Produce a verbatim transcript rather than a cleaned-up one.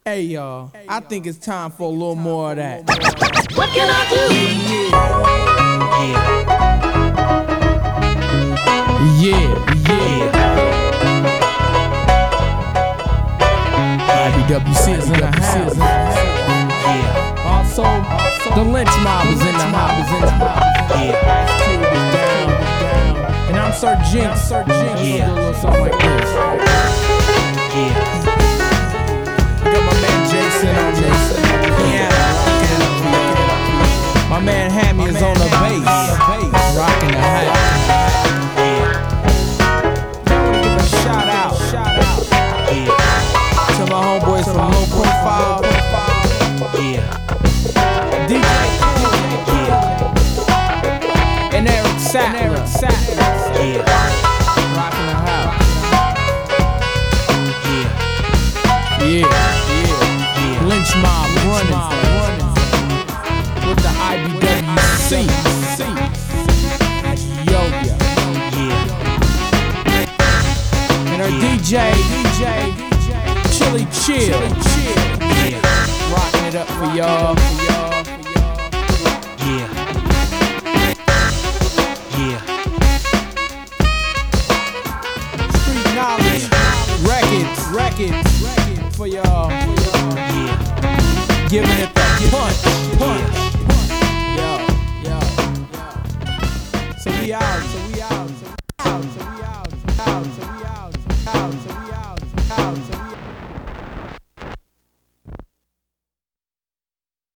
Hey y'all, I think it's time for a little more of that. What can I do? Yeah, yeah, yeah. I B W C is in the house. Yeah. Also, the lynch mob is in the house. Yeah. Ice Cube is down, and I'm Sir Jinx. Sir Jinx. Yeah. Do a little something like this. Yeah. Got my man Jason on Jason. Yeah. My man Hammy is on the bass, rocking the hat. Shout out, shout out to my homeboys from Low Profile. Yeah. D J yeah. And Eric Sattler. Yeah. Rocking the house. Yeah. Yeah. Yeah. Lynch mob running with the I B W C. Yo, yo. Yeah. And our D J, D J, Chili Chill. Yeah. Rocking it up for y'all. Yeah. Yeah. Street knowledge. Records, records, records for y'all. Yeah. Giving it the punch, punch. Yo, yo, yo. So we out. So